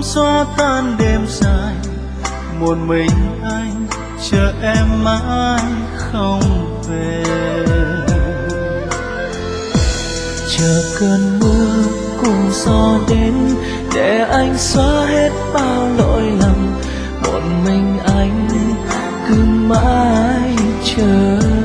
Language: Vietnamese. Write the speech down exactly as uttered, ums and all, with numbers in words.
xóa tan đêm dài, một mình anh chờ em mãi không về. Chờ cơn mưa cùng gió đến để anh xóa hết bao lỗi lầm, một mình anh cứ mãi chờ.